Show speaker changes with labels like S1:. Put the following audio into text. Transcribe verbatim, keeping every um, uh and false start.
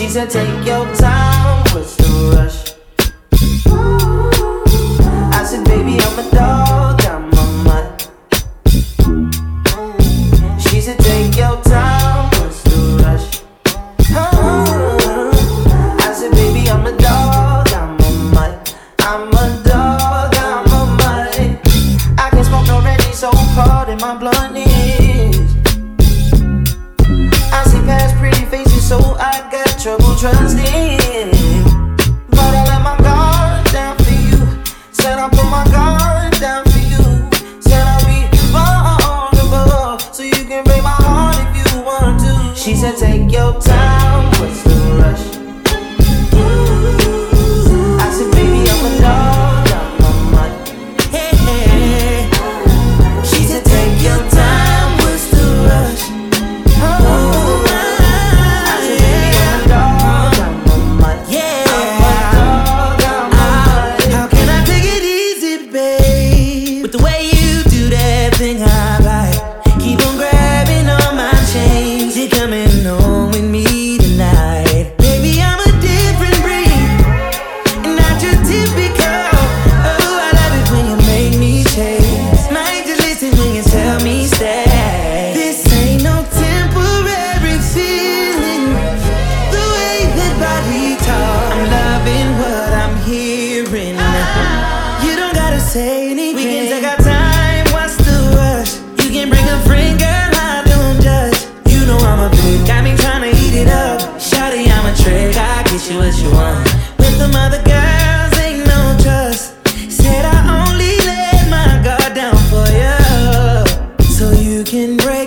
S1: said take your time, what's the rush? I said baby I'm a dog, I'm a mutt. She said take your time, what's the rush? I said baby I'm a dog, I'm a mutt. I'm a dog, I'm a mutt. I can't smoke no Reggie, so hard in my blunt is. I see past pretty faces, so I got trouble trusting. But I let my guard down for you. Said I'll put my guard down for you. Said I'll be vulnerable, so you can break my heart if you want to. She said take your time, what's the rush? I said baby I'm a dog, I'm a mutt. Hey, hey. She said take your time, what's the rush? Oh, I said baby I'm a dog, I'm a mutt. Yeah, I'm a dog, I'm a mutt.
S2: How can I take it easy, babe? With the way you do that thing I like. Keep on grabbing on my chains. You're coming home with me tonight. Baby, I'm a different breed, and not your typical. Oh, I love it when you make me chase. Might just listen when you tell me stay. This ain't no temporary feeling. The way that body talk, I'm loving what I'm hearing. You don't gotta say anything. We can take our time, what's the rush? You can bring a friend, girl, I don't judge. You know I'm a big, got me tryna eat it up. Shawty, I'm a trick, I'll get you what you want. With them other girls, ain't no trust. Said I only let my guard down for you, so you can break